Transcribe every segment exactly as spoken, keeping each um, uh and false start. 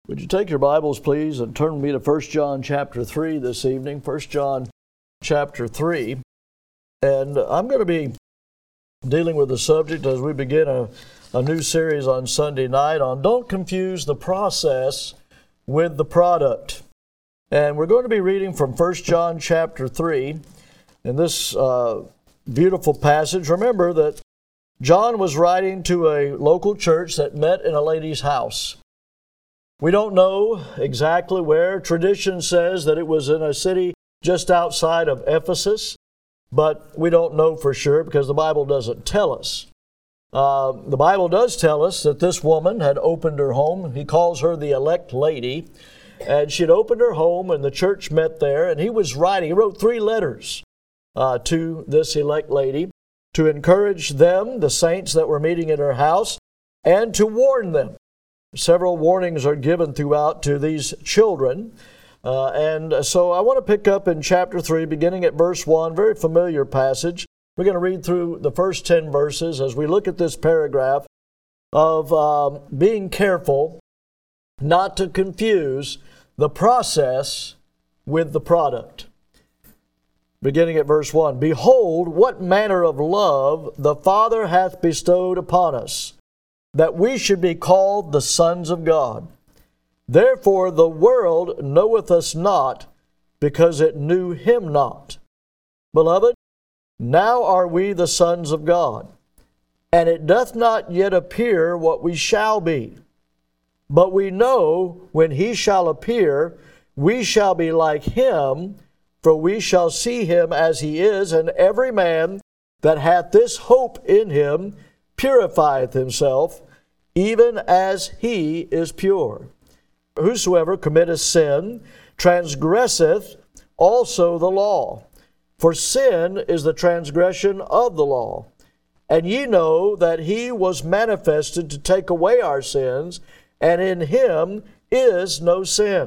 Would you take your Bibles, please, and turn with me to First John chapter three this evening. First John chapter three. And I'm going to be dealing with the subject as we begin a, a new series on Sunday night on Don't Confuse the Process with the Product. And we're going to be reading from First John chapter three. In this uh, beautiful passage, remember that John was writing to a local church that met in a lady's house. We don't know exactly where. Tradition says that it was in a city just outside of Ephesus, but we don't know for sure because the Bible doesn't tell us. Uh, the Bible does tell us that this woman had opened her home. He calls her the elect lady, and she had opened her home, and the church met there, and he was writing. He wrote three letters uh, to this elect lady to encourage them, the saints that were meeting in her house, and to warn them. Several warnings are given throughout to these children. Uh, and so I want to pick up in chapter three, beginning at verse one, very familiar passage. We're going to read through the first ten verses as we look at this paragraph of um, being careful not to confuse the process with the product. Beginning at verse one, "Behold, what manner of love the Father hath bestowed upon us, that we should be called the sons of God. Therefore the world knoweth us not, because it knew him not. Beloved, now are we the sons of God, and it doth not yet appear what we shall be. But we know when he shall appear, we shall be like him, for we shall see him as he is, and every man that hath this hope in him purifieth himself, even as he is pure. Whosoever committeth sin transgresseth also the law. For sin is the transgression of the law. And ye know that he was manifested to take away our sins, and in him is no sin.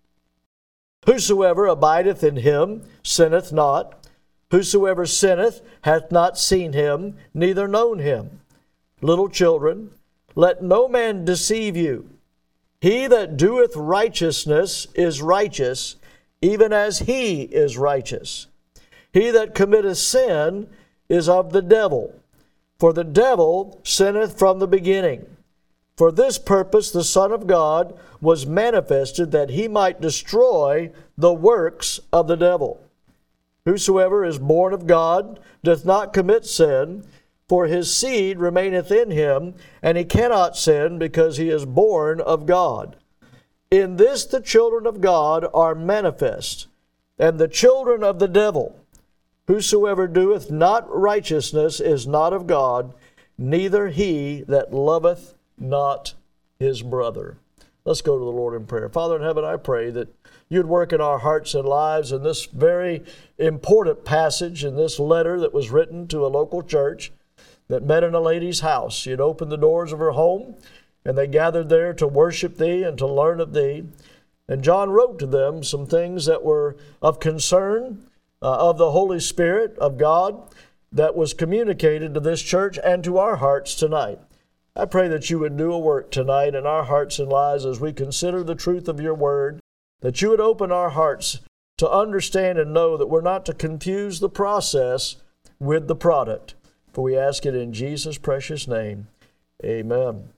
Whosoever abideth in him sinneth not. Whosoever sinneth hath not seen him, neither known him. Little children, let no man deceive you. He that doeth righteousness is righteous, even as he is righteous. He that committeth sin is of the devil, for the devil sinneth from the beginning. For this purpose the Son of God was manifested, that he might destroy the works of the devil. Whosoever is born of God doth not commit sin, for his seed remaineth in him, and he cannot sin, because he is born of God. In this the children of God are manifest, and the children of the devil. Whosoever doeth not righteousness is not of God, neither he that loveth not his brother." Let's go to the Lord in prayer. Father in heaven, I pray that you'd work in our hearts and lives in this very important passage in this letter that was written to a local church that met in a lady's house. She had opened the doors of her home, and they gathered there to worship thee and to learn of thee. And John wrote to them some things that were of concern uh, of the Holy Spirit of God that was communicated to this church and to our hearts tonight. I pray that you would do a work tonight in our hearts and lives as we consider the truth of your word, that you would open our hearts to understand and know that we're not to confuse the process with the product. For we ask it in Jesus' precious name. Amen.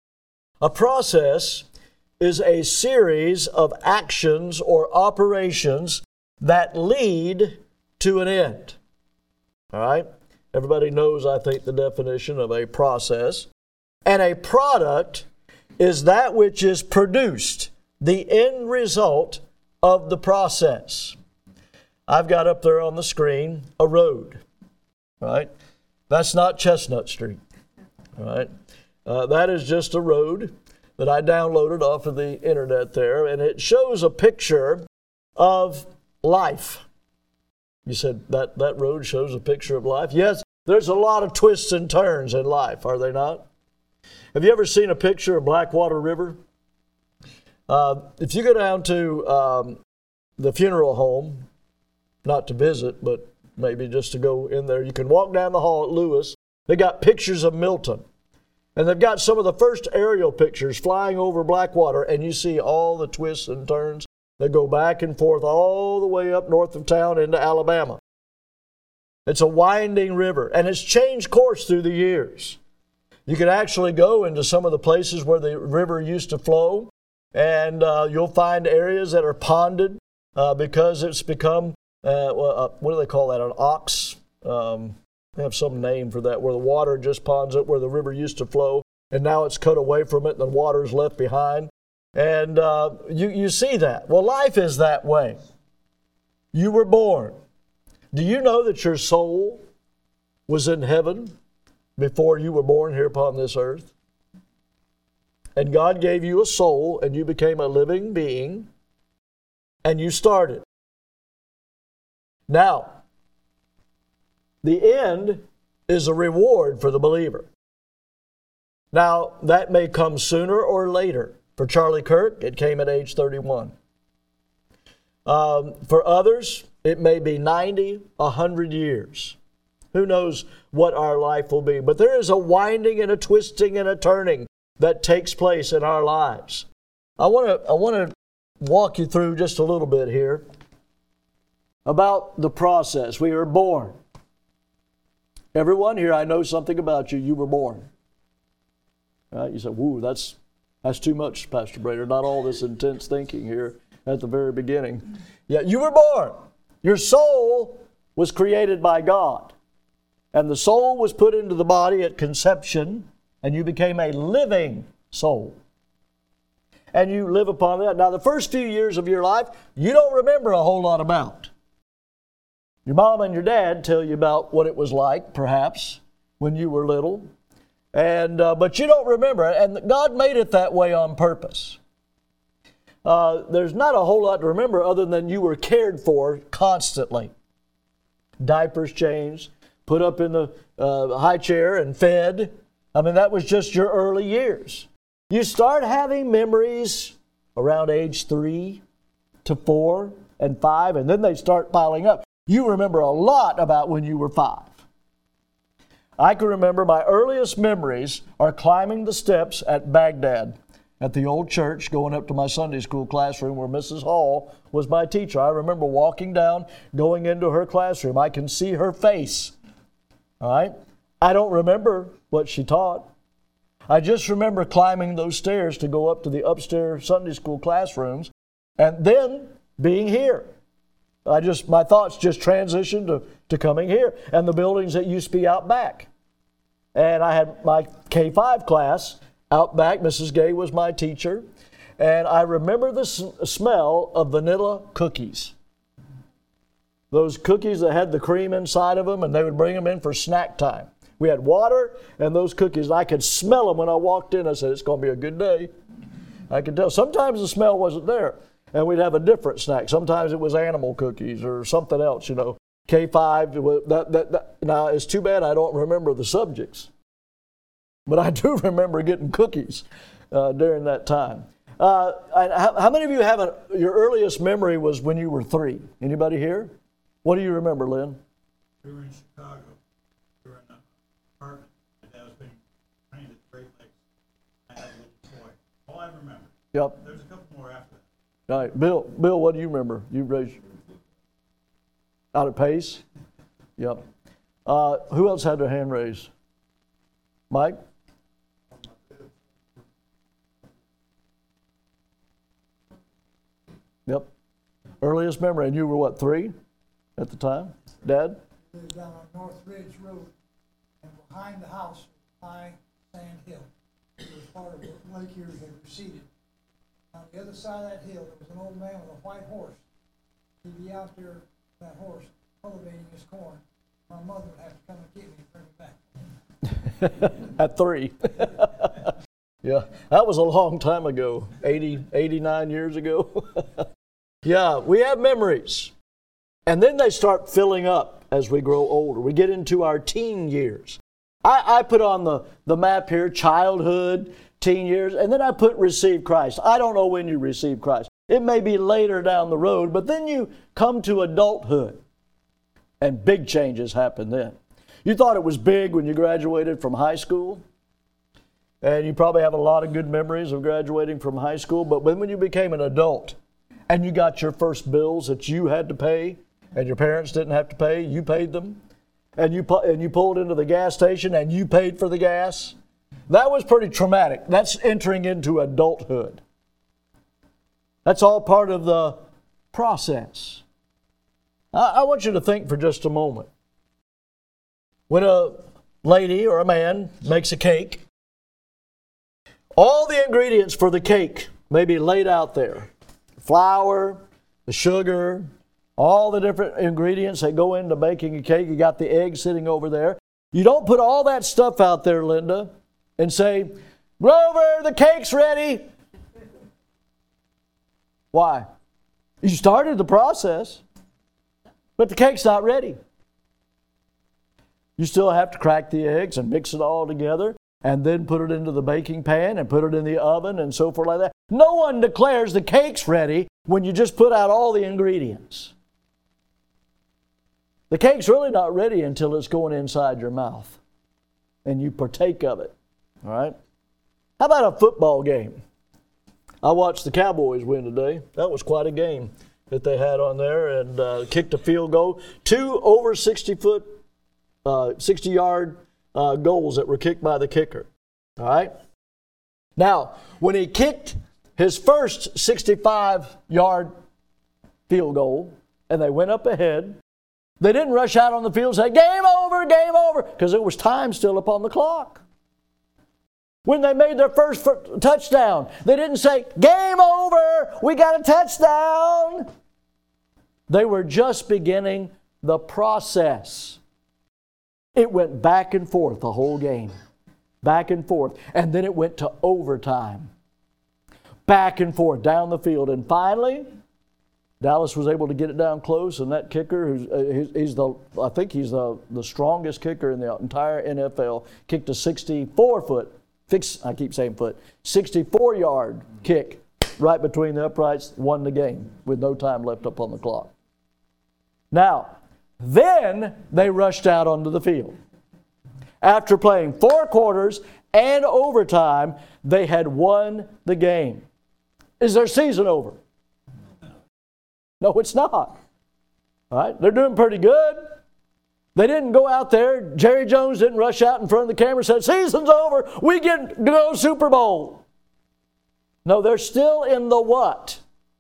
A process is a series of actions or operations that lead to an end. All right? Everybody knows, I think, the definition of a process. And a product is that which is produced, the end result of the process. I've got up there on the screen a road, right? That's not Chestnut Street, all right? Uh, that is just a road that I downloaded off of the internet there, and it shows a picture of life. You said that, that road shows a picture of life? Yes, there's a lot of twists and turns in life, are they not? Have you ever seen a picture of Blackwater River? Uh, if you go down to um, the funeral home, not to visit, but maybe just to go in there, you can walk down the hall at Lewis. They got pictures of Milton. And they've got some of the first aerial pictures flying over Blackwater, and you see all the twists and turns that go back and forth all the way up north of town into Alabama. It's a winding river, and it's changed course through the years. You can actually go into some of the places where the river used to flow, and uh, you'll find areas that are ponded uh, because it's become, uh, what do they call that, an ox? Um, they have some name for that, where the water just ponds it where the river used to flow, and now it's cut away from it and the water's left behind. And uh, you, you see that. Well, life is that way. You were born. Do you know that your soul was in heaven before you were born here upon this earth? And God gave you a soul, and you became a living being, and you started. Now, the end is a reward for the believer. Now, that may come sooner or later. For Charlie Kirk, it came at age thirty-one. Um, for others, it may be ninety, one hundred years. Who knows what our life will be. But there is a winding and a twisting and a turning that takes place in our lives. I want to I want to walk you through just a little bit here about the process. We were born. Everyone here, I know something about you. You were born. Right? You said, woo, that's, that's too much, Pastor Brader. Not all this intense thinking here at the very beginning. Yeah, you were born. Your soul was created by God. And the soul was put into the body at conception, and you became a living soul. And you live upon that. Now, the first few years of your life, you don't remember a whole lot about. Your mom and your dad tell you about what it was like, perhaps, when you were little. And uh, but you don't remember it, and God made it that way on purpose. Uh, there's not a whole lot to remember other than you were cared for constantly. Diapers changed, put up in the uh, high chair and fed. I mean, that was just your early years. You start having memories around age three to four and five, and then they start piling up. You remember a lot about when you were five. I can remember my earliest memories are climbing the steps at Baghdad at the old church, going up to my Sunday school classroom where Missus Hall was my teacher. I remember walking down, going into her classroom. I can see her face. All right? I don't remember what she taught. I just remember climbing those stairs to go up to the upstairs Sunday school classrooms and then being here. I just, my thoughts just transitioned to, to coming here and the buildings that used to be out back. And I had my K five class out back. Missus Gay was my teacher. And I remember the s- smell of vanilla cookies. Those cookies that had the cream inside of them, and they would bring them in for snack time. We had water and those cookies. I could smell them when I walked in. I said, it's going to be a good day. I could tell. Sometimes the smell wasn't there, and we'd have a different snack. Sometimes it was animal cookies or something else, you know. K five, that, that, that. Now, it's too bad I don't remember the subjects. But I do remember getting cookies uh, during that time. Uh, how, how many of you have a, your earliest memory was when you were three? Anybody here? What do you remember, Lynn? We were in Chicago. We were in an apartment. My dad was being trained at Great Lakes. I had a little boy. All I remember. Yep. There's a couple more after that. All right, Bill. Bill, what do you remember? You raised out at Pace. Yep. Uh, who else had their hand raised? Mike. Yep. Earliest memory, and you were what, three at the time? Dad? We lived down on North Ridge Road, and behind the house was high sand hill. It was part of what Lake Erie had receded. On the other side of that hill, there was an old man with a white horse. He'd be out there with that horse cultivating his corn. My mother would have to come and get me and bring me back. At three. Yeah, that was a long time ago, eighty, eighty-nine years ago. Yeah, we have memories. And then they start filling up as we grow older. We get into our teen years. I, I put on the, the map here, childhood, teen years, and then I put receive Christ. I don't know when you receive Christ. It may be later down the road, but then you come to adulthood, and big changes happen then. You thought it was big when you graduated from high school? and you probably have a lot of good memories of graduating from high school, but when, when you became an adult and you got your first bills that you had to pay and your parents didn't have to pay, you paid them, and you, pu- and you pulled into the gas station and you paid for the gas, that was pretty traumatic. That's entering into adulthood. That's all part of the process. I, I want you to think for just a moment. When a lady or a man makes a cake, all the ingredients for the cake may be laid out there. Flour, the sugar, all the different ingredients that go into making a cake. You got the egg sitting over there. You don't put all that stuff out there, Linda, and say, Grover, the cake's ready. Why? You started the process, but the cake's not ready. You still have to crack the eggs and mix it all together and then put it into the baking pan and put it in the oven and so forth like that. No one declares the cake's ready when you just put out all the ingredients. The cake's really not ready until it's going inside your mouth and you partake of it. All right? How about a football game? I watched the Cowboys win today. That was quite a game that they had on there, and uh, kicked a field goal. Two over sixty foot, uh, sixty yard uh, goals that were kicked by the kicker. All right? Now, when he kicked his first sixty-five yard field goal, and they went up ahead, they didn't rush out on the field and say, game over, game over, because there was time still up on the clock. When they made their first touchdown, they didn't say, game over, we got a touchdown. They were just beginning the process. It went back and forth the whole game. Back and forth. And then it went to overtime. Back and forth down the field. And finally, Dallas was able to get it down close, and that kicker, who's, uh, he's, he's the, I think he's the, the strongest kicker in the entire N F L, kicked a sixty-four foot, fix, I keep saying foot, sixty-four yard kick right between the uprights, won the game with no time left up on the clock. Now, then they rushed out onto the field. After playing four quarters and overtime, they had won the game. Is their season over? No, it's not. All right? They're doing pretty good. They didn't go out there. Jerry Jones didn't rush out in front of the camera and said, season's over. We get to go Super Bowl. No, they're still in the what?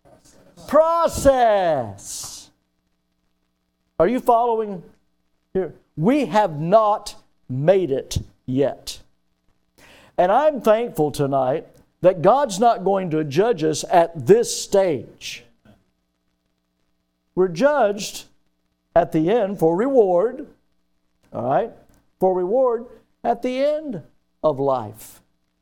Process. Are you following here? We have not made it yet. And I'm thankful tonight that God's not going to judge us at this stage. We're judged at the end for reward, all right, for reward at the end of life.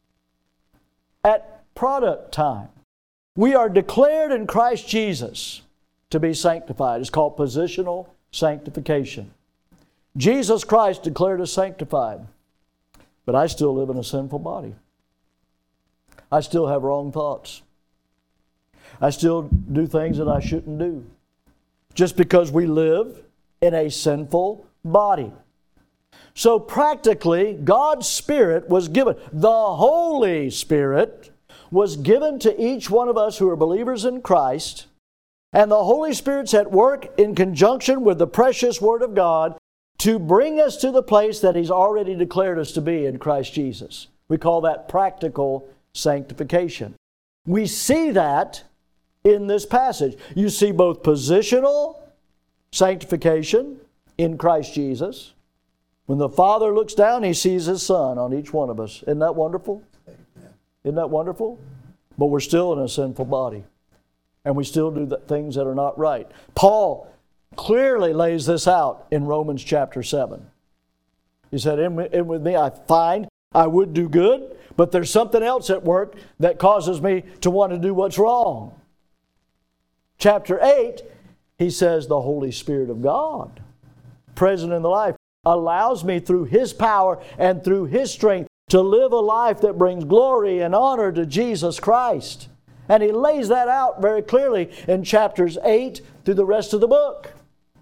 At product time. We are declared in Christ Jesus to be sanctified. It's called positional sanctification. Jesus Christ declared us sanctified, but I still live in a sinful body. I still have wrong thoughts. I still do things that I shouldn't do. Just because we live in a sinful body. So practically, God's Spirit was given. The Holy Spirit was given to each one of us who are believers in Christ. And the Holy Spirit's at work in conjunction with the precious Word of God to bring us to the place that He's already declared us to be in Christ Jesus. We call that practical sanctification. We see that in this passage. You see both positional sanctification in Christ Jesus. When the Father looks down, He sees His Son on each one of us. Isn't that wonderful? Isn't that wonderful? But we're still in a sinful body. And we still do the things that are not right. Paul clearly lays this out in Romans chapter seven. He said, in, in with me I find I would do good, but there's something else at work that causes me to want to do what's wrong. Chapter eight, he says the Holy Spirit of God, present in the life, allows me through His power and through His strength to live a life that brings glory and honor to Jesus Christ. And he lays that out very clearly in chapters eight through the rest of the book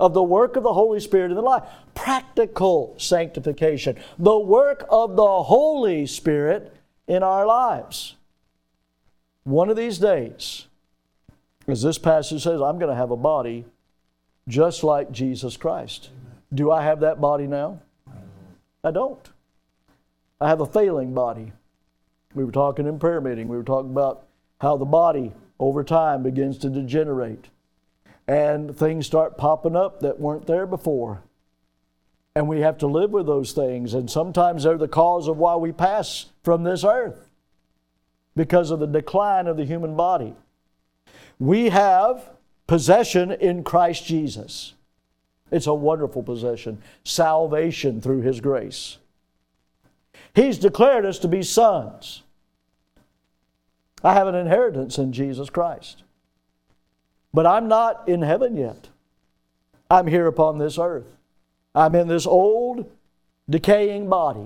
of the work of the Holy Spirit in the life. Practical sanctification. The work of the Holy Spirit in our lives. One of these days, as this passage says, I'm going to have a body just like Jesus Christ. Do I have that body now? I don't. I have a failing body. We were talking in prayer meeting. We were talking about how the body over time begins to degenerate. And things start popping up that weren't there before. And we have to live with those things. And sometimes they're the cause of why we pass from this earth. Because of the decline of the human body. We have possession in Christ Jesus. It's a wonderful possession. Salvation through His grace. He's declared us to be sons. I have an inheritance in Jesus Christ. But I'm not in heaven yet. I'm here upon this earth. I'm in this old, decaying body.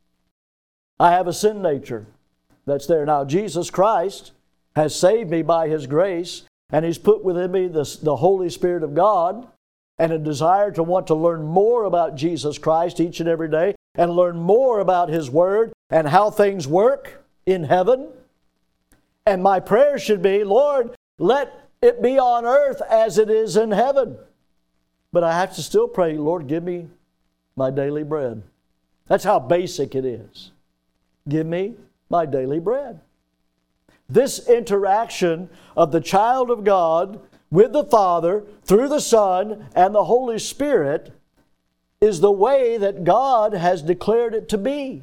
I have a sin nature that's there. Now, Jesus Christ has saved me by His grace, and He's put within me the, the Holy Spirit of God and a desire to want to learn more about Jesus Christ each and every day and learn more about His Word and how things work in heaven. And my prayer should be, Lord, let it be on earth as it is in heaven. But I have to still pray, Lord, give me my daily bread. That's how basic it is. Give me my daily bread. This interaction of the child of God with the Father through the Son and the Holy Spirit is the way that God has declared it to be.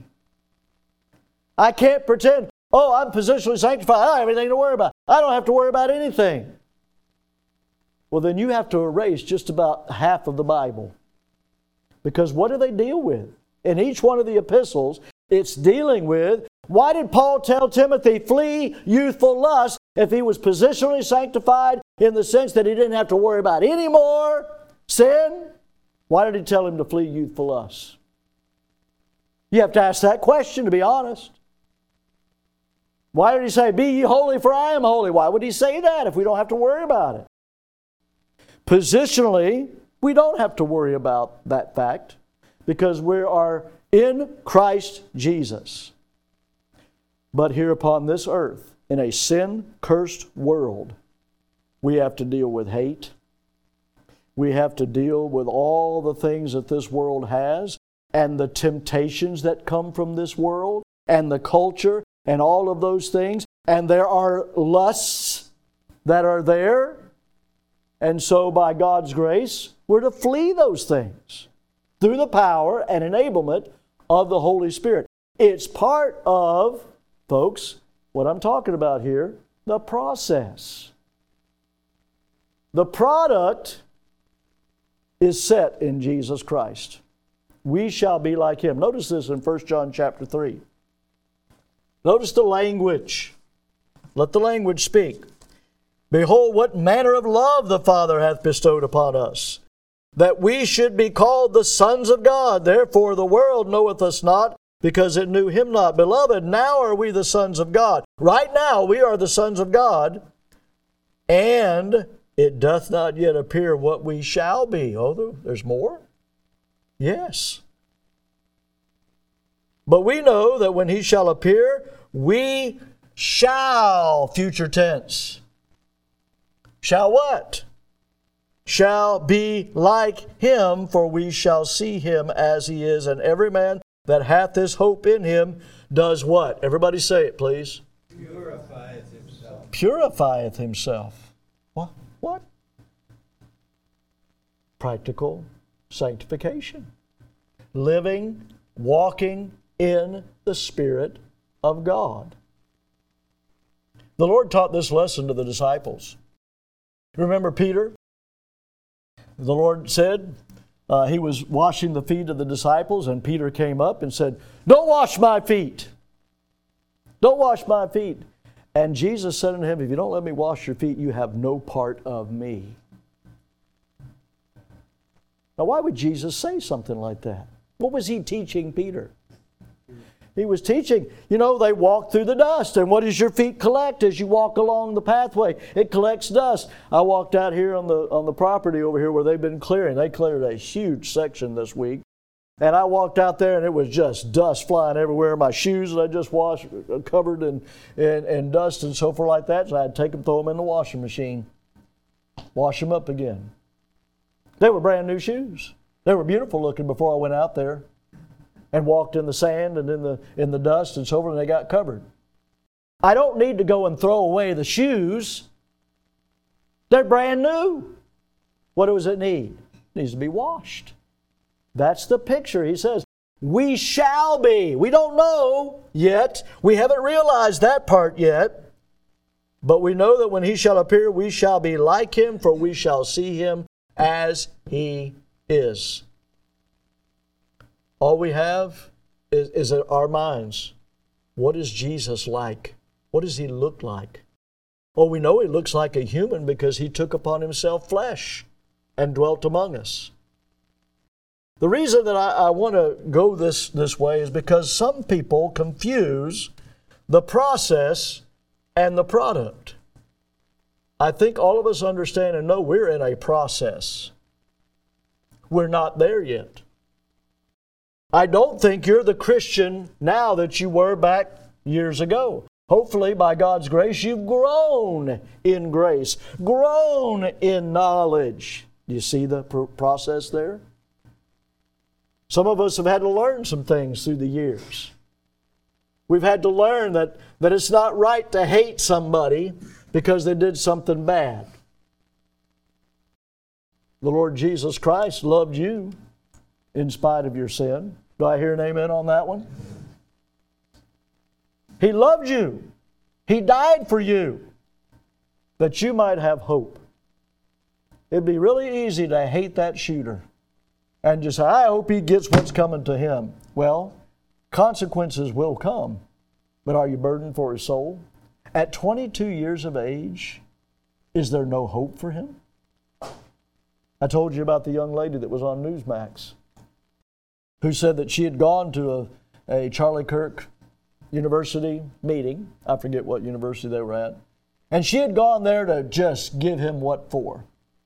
I can't pretend, oh, I'm positionally sanctified. I don't have anything to worry about. I don't have to worry about anything. Well, then you have to erase just about half of the Bible. Because what do they deal with? In each one of the epistles, it's dealing with, why did Paul tell Timothy, flee youthful lust, if he was positionally sanctified in the sense that he didn't have to worry about any more sin? Why did he tell him to flee youthful lust? You have to ask that question, to be honest. Why did he say, be ye holy for I am holy? Why would he say that if we don't have to worry about it? Positionally, we don't have to worry about that fact because we are in Christ Jesus. But here upon this earth, in a sin-cursed world, we have to deal with hate. We have to deal with all the things that this world has and the temptations that come from this world and the culture and all of those things. And there are lusts that are there. And so by God's grace, we're to flee those things through the power and enablement of the Holy Spirit. It's part of, folks, what I'm talking about here, the process. The product is set in Jesus Christ. We shall be like Him. Notice this in First John chapter three. Notice the language. Let the language speak. Behold, what manner of love the Father hath bestowed upon us, that we should be called the sons of God. Therefore the world knoweth us not, because it knew Him not. Beloved, now are we the sons of God. Right now we are the sons of God, and it doth not yet appear what we shall be. Oh, there's more? Yes. But we know that when He shall appear, we shall, future tense. Shall what? Shall be like Him, for we shall see Him as He is. And every man that hath this hope in Him does what? Everybody say it, please. Purifieth himself. Purifieth himself. What? What? Practical sanctification. Living, walking in the Spirit of God. The Lord taught this lesson to the disciples. Remember Peter? The Lord said, uh, He was washing the feet of the disciples, and Peter came up and said, don't wash my feet. Don't wash my feet. And Jesus said unto him, if you don't let me wash your feet, you have no part of me. Now, why would Jesus say something like that? What was He teaching Peter? He was teaching. You know, they walk through the dust. And what does your feet collect as you walk along the pathway? It collects dust. I walked out here on the on the property over here where they've been clearing. They cleared a huge section this week. And I walked out there and it was just dust flying everywhere. My shoes that I just washed covered in, in, in dust and so forth like that. So I had to take them, throw them in the washing machine. Wash them up again. They were brand new shoes. They were beautiful looking before I went out there and walked in the sand and in the in the dust and so forth, and they got covered. I don't need to go and throw away the shoes. They're brand new. What does it need? It needs to be washed. That's the picture. He says, we shall be. We don't know yet. We haven't realized that part yet. But we know that when He shall appear, we shall be like Him, for we shall see Him as He is. All we have is, is in our minds. What is Jesus like? What does He look like? Well, we know He looks like a human because He took upon Himself flesh and dwelt among us. The reason that I, I want to go this, this way is because some people confuse the process and the product. I think all of us understand and know we're in a process. We're not there yet. I don't think you're the Christian now that you were back years ago. Hopefully, by God's grace, you've grown in grace, grown in knowledge. Do you see the pr- process there? Some of us have had to learn some things through the years. We've had to learn that, that it's not right to hate somebody because they did something bad. The Lord Jesus Christ loved you in spite of your sin. Do I hear an amen on that one? He loved you. He died for you that you might have hope. It'd be really easy to hate that shooter and just say, I hope he gets what's coming to him. Well, consequences will come, but are you burdened for his soul? At twenty-two years of age, is there no hope for him? I told you about the young lady that was on Newsmax who said that she had gone to a, a Charlie Kirk University meeting. I forget what university they were at. And she had gone there to just give him what for.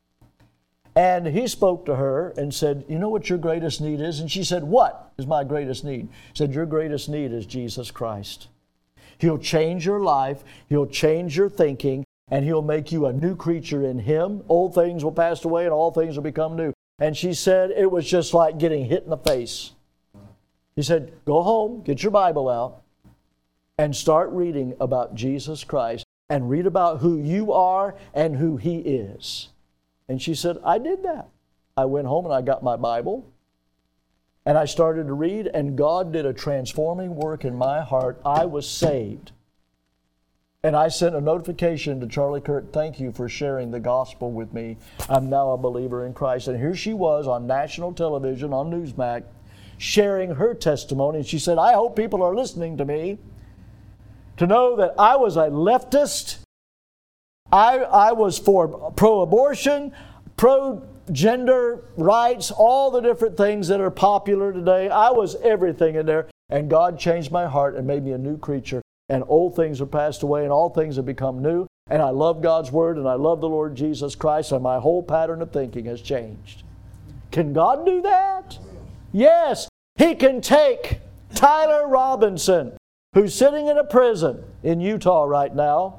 And he spoke to her and said, you know what your greatest need is? And she said, what is my greatest need? He said, your greatest need is Jesus Christ. He'll change your life. He'll change your thinking. And He'll make you a new creature in Him. Old things will pass away and all things will become new. And she said it was just like getting hit in the face. He said, go home, get your Bible out, and start reading about Jesus Christ and read about who you are and who He is. And she said, I did that. I went home and I got my Bible and I started to read, and God did a transforming work in my heart. I was saved. And I sent a notification to Charlie Kirk, thank you for sharing the gospel with me. I'm now a believer in Christ. And here she was on national television, on Newsmax, sharing her testimony. And she said, I hope people are listening to me to know that I was a leftist. I, I was for pro-abortion, pro-gender rights, all the different things that are popular today. I was everything in there. And God changed my heart and made me a new creature. And old things have passed away and all things have become new. And I love God's Word and I love the Lord Jesus Christ, and my whole pattern of thinking has changed. Can God do that? Yes. He can take Tyler Robinson, who's sitting in a prison in Utah right now,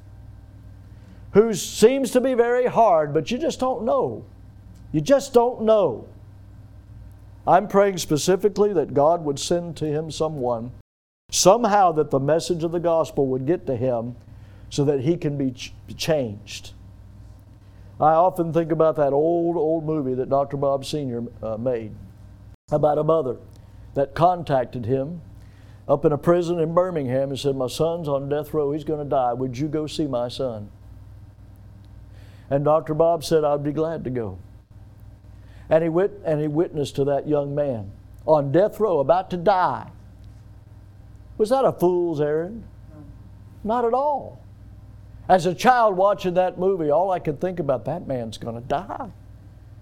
who seems to be very hard, but you just don't know. You just don't know. I'm praying specifically that God would send to him someone, somehow that the message of the gospel would get to him so that he can be ch- changed. I often think about that old, old movie that Doctor Bob Senior uh, made about a mother that contacted him up in a prison in Birmingham and said, my son's on death row, he's going to die. Would you go see my son? And Doctor Bob said, I'd be glad to go. And he wit- and he witnessed to that young man on death row, about to die. Was that a fool's errand? Not at all. As a child watching that movie, all I could think about, that man's going to die.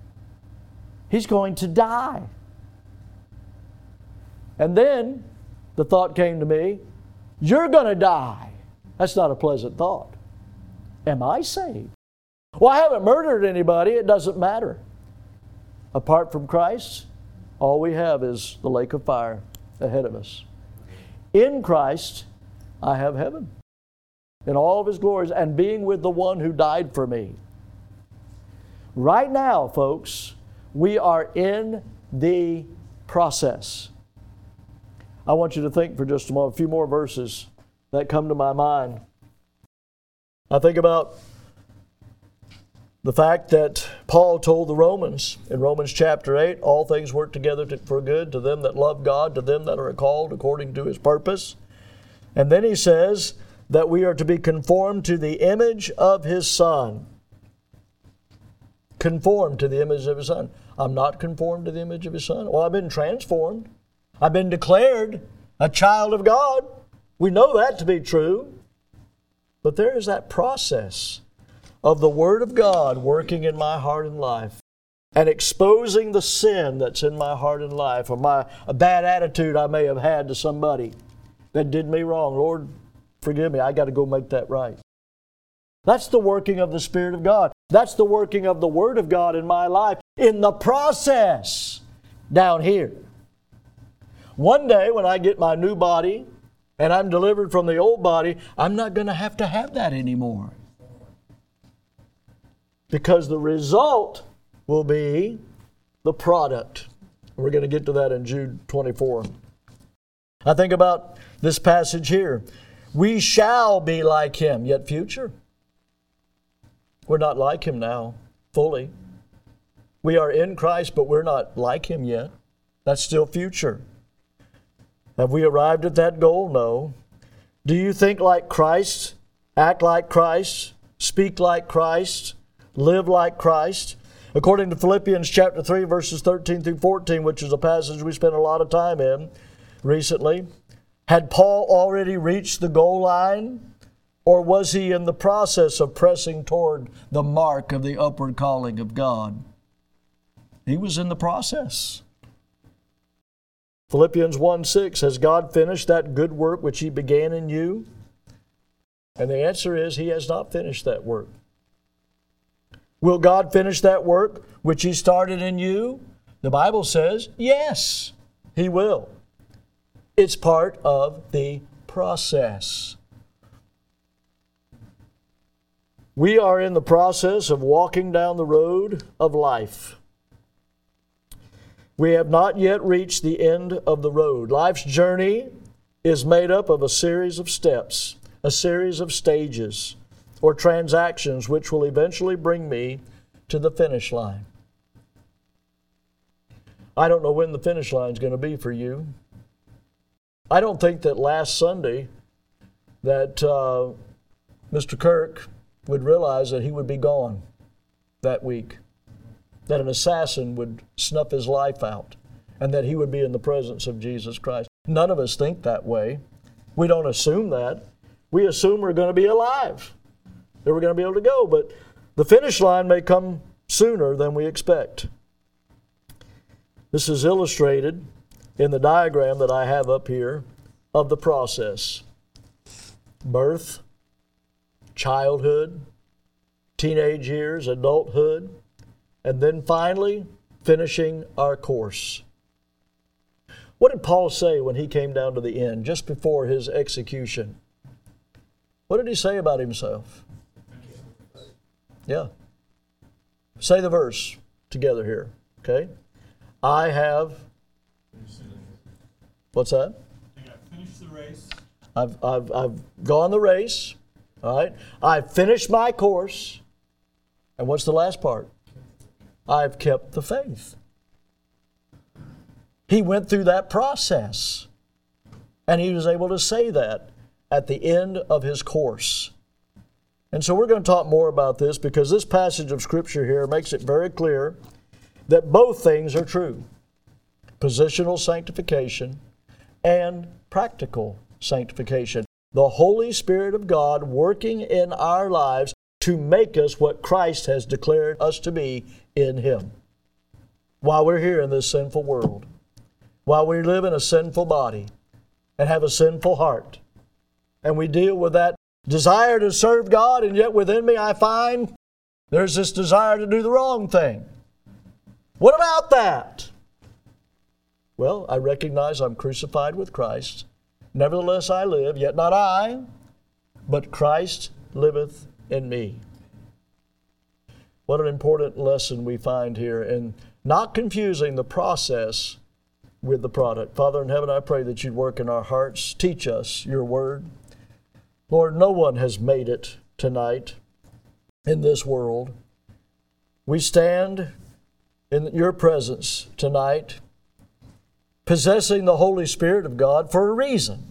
He's going to die. And then the thought came to me, you're going to die. That's not a pleasant thought. Am I saved? Well, I haven't murdered anybody. It doesn't matter. Apart from Christ, all we have is the lake of fire ahead of us. In Christ, I have heaven in all of His glories and being with the one who died for me. Right now, folks, we are in the process. I want you to think for just a moment, a few more verses that come to my mind. I think about the fact that Paul told the Romans in Romans chapter eight, all things work together to, for good to them that love God, to them that are called according to His purpose. And then he says that we are to be conformed to the image of His Son. Conformed to the image of His Son. I'm not conformed to the image of His Son. Well, I've been transformed. I've been declared a child of God. We know that to be true. But there is that process of the Word of God working in my heart and life and exposing the sin that's in my heart and life, or my a bad attitude I may have had to somebody that did me wrong. Lord, forgive me. I got to go make that right. That's the working of the Spirit of God. That's the working of the Word of God in my life in the process down here. One day when I get my new body and I'm delivered from the old body, I'm not going to have to have that anymore. Because the result will be the product. We're going to get to that in Jude twenty-four. I think about this passage here. We shall be like Him, yet future. We're not like Him now, fully. We are in Christ, but we're not like Him yet. That's still future. Have we arrived at that goal? No. Do you think like Christ, act like Christ, speak like Christ, live like Christ? According to Philippians chapter three, verses thirteen through fourteen, which is a passage we spent a lot of time in recently, had Paul already reached the goal line? Or was he in the process of pressing toward the mark of the upward calling of God? He was in the process. Philippians one six, has God finished that good work which He began in you? And the answer is, He has not finished that work. Will God finish that work which He started in you? The Bible says, yes, He will. It's part of the process. We are in the process of walking down the road of life. We have not yet reached the end of the road. Life's journey is made up of a series of steps, a series of stages or transactions which will eventually bring me to the finish line. I don't know when the finish line is going to be for you. I don't think that last Sunday that uh, Mister Kirk would realize that he would be gone that week, that an assassin would snuff his life out, and that he would be in the presence of Jesus Christ. None of us think that way. We don't assume that. We assume we're going to be alive, that we're going to be able to go, but the finish line may come sooner than we expect. This is illustrated in the diagram that I have up here of the process. Birth, childhood, teenage years, adulthood, and then finally finishing our course. What did Paul say when he came down to the end, just before his execution? What did he say about himself? Yeah. Say the verse together here, okay? I have, what's that? I think I finished the race. I've, I've, I've gone the race, all right? I've finished my course. And what's the last part? I've kept the faith. He went through that process. And he was able to say that at the end of his course. And so we're going to talk more about this because this passage of Scripture here makes it very clear that both things are true. Positional sanctification and practical sanctification. The Holy Spirit of God working in our lives to make us what Christ has declared us to be in Him. While we're here in this sinful world, while we live in a sinful body, and have a sinful heart. And we deal with that desire to serve God, and yet within me I find there's this desire to do the wrong thing. What about that? Well, I recognize I'm crucified with Christ. Nevertheless I live, yet not I, but Christ liveth in me. What an important lesson we find here in not confusing the process with the product. Father in heaven, I pray that you'd work in our hearts. Teach us your word. Lord, no one has made it tonight in this world. We stand in your presence tonight, possessing the Holy Spirit of God for a reason.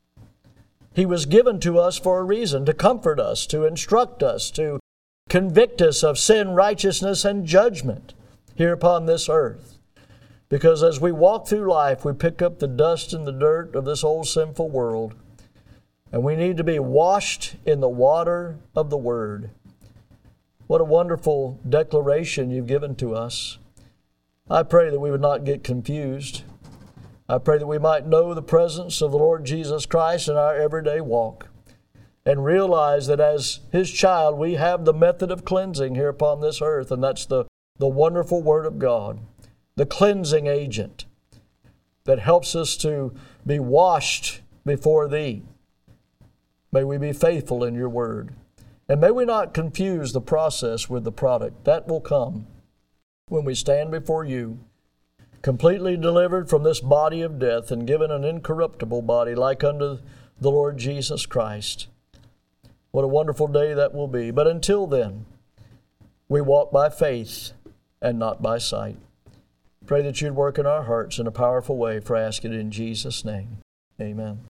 He was given to us for a reason, to comfort us, to instruct us, to convict us of sin, righteousness, and judgment here upon this earth. Because as we walk through life, we pick up the dust and the dirt of this old sinful world, and we need to be washed in the water of the Word. What a wonderful declaration you've given to us. I pray that we would not get confused. I pray that we might know the presence of the Lord Jesus Christ in our everyday walk and realize that as His child, we have the method of cleansing here upon this earth, and that's the, the wonderful Word of God, the cleansing agent that helps us to be washed before Thee. May we be faithful in your Word. And may we not confuse the process with the product. That will come when we stand before you, completely delivered from this body of death and given an incorruptible body like unto the Lord Jesus Christ. What a wonderful day that will be. But until then, we walk by faith and not by sight. Pray that you'd work in our hearts in a powerful way, for I ask it in Jesus' name. Amen.